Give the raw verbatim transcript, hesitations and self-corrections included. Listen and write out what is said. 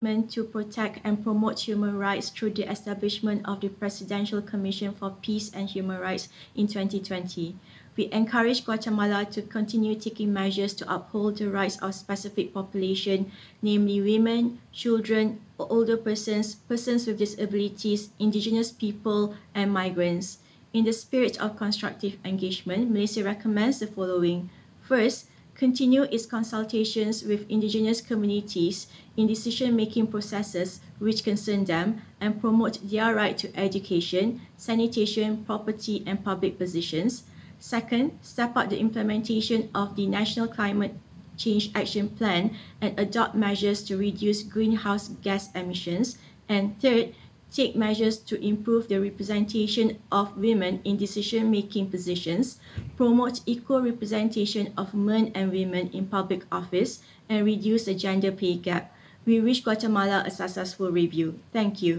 to protect and promote human rights through the establishment of the Presidential Commission for Peace and Human Rights in twenty twenty. We encourage Guatemala to continue taking measures to uphold the rights of specific population, namely women, children, older persons, persons with disabilities, indigenous people, and migrants. In the spirit of constructive engagement, Malaysia recommends the following. First, continue its consultations with indigenous communities in decision-making processes which concern them and promote their right to education, sanitation, property, and public positions. Second, step up the implementation of the National Climate Change Action Plan and adopt measures to reduce greenhouse gas emissions. And third, take measures to improve the representation of women in decision-making positions, promote equal representation of men and women in public office, and reduce the gender pay gap. We wish Guatemala a successful review. Thank you.